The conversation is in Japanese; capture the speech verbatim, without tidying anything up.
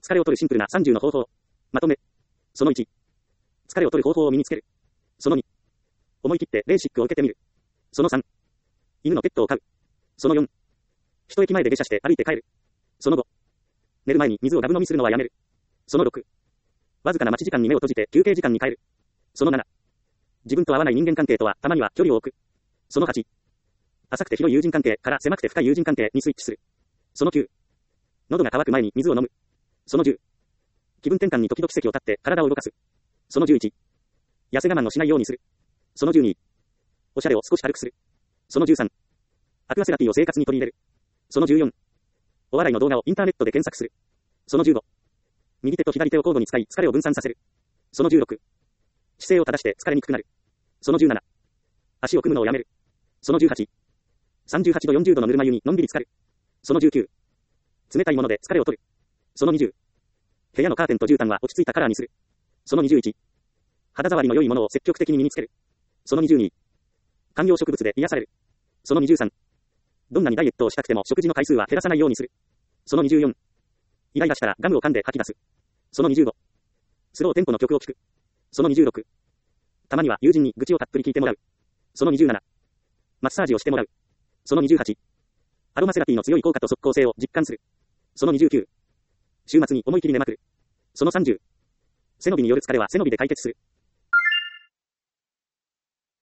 疲れを取るシンプルなさんじゅうの方法。まとめ。そのいち。疲れを取る方法を身につける。そのに。思い切ってベーシックを受けてみる。そのさん。犬のペットを飼う。そのよん。一駅前で下車して歩いて帰る。そのご。寝る前に水をガブ飲みするのはやめる。そのろく。わずかな待ち時間に目を閉じて休憩時間に帰る。そのなな。自分と合わない人間関係とはたまには距離を置く。そのはち。浅くて広い友人関係から狭くて深い友人関係にスイッチする。そのきゅう。喉が渇く前に水を飲む。そのじゅう。気分転換に時々席を立って体を動かす。そのじゅういち。痩せ我慢をしないようにする。そのじゅうに。おしゃれを少し軽くする。そのじゅうさん。アクアセラピーを生活に取り入れる。そのじゅうよん。お笑いの動画をインターネットで検索する。そのじゅうご。右手と左手を交互に使い疲れを分散させる。そのじゅうろく。姿勢を正して疲れにくくなる。そのじゅうなな。足を組むのをやめる。そのじゅうはち。さんじゅうはちどよんじゅうどのぬるま湯にのんびり浸かる。そのじゅうきゅう。冷たいもので疲れを取る。そのにじゅう。部屋のカーテンと絨毯は落ち着いたカラーにする。そのにじゅういち。肌触りの良いものを積極的に身につける。そのにじゅうに。観葉植物で癒される。そのにじゅうさん。どんなにダイエットをしたくても食事の回数は減らさないようにする。そのにじゅうよん。イライラしたらガムを噛んで吐き出す。そのにじゅうご。スローテンポの曲を聴く。そのにじゅうろく。たまには友人に愚痴をたっぷり聞いてもらう。そのにじゅうなな。マッサージをしてもらう。そのにじゅうはち。アロマセラピーの強い効果と即効性を実感する。そのにじゅうきゅう。週末に思い切り寝まくる。そのさんじゅう。背伸びによる疲れは背伸びで解決する。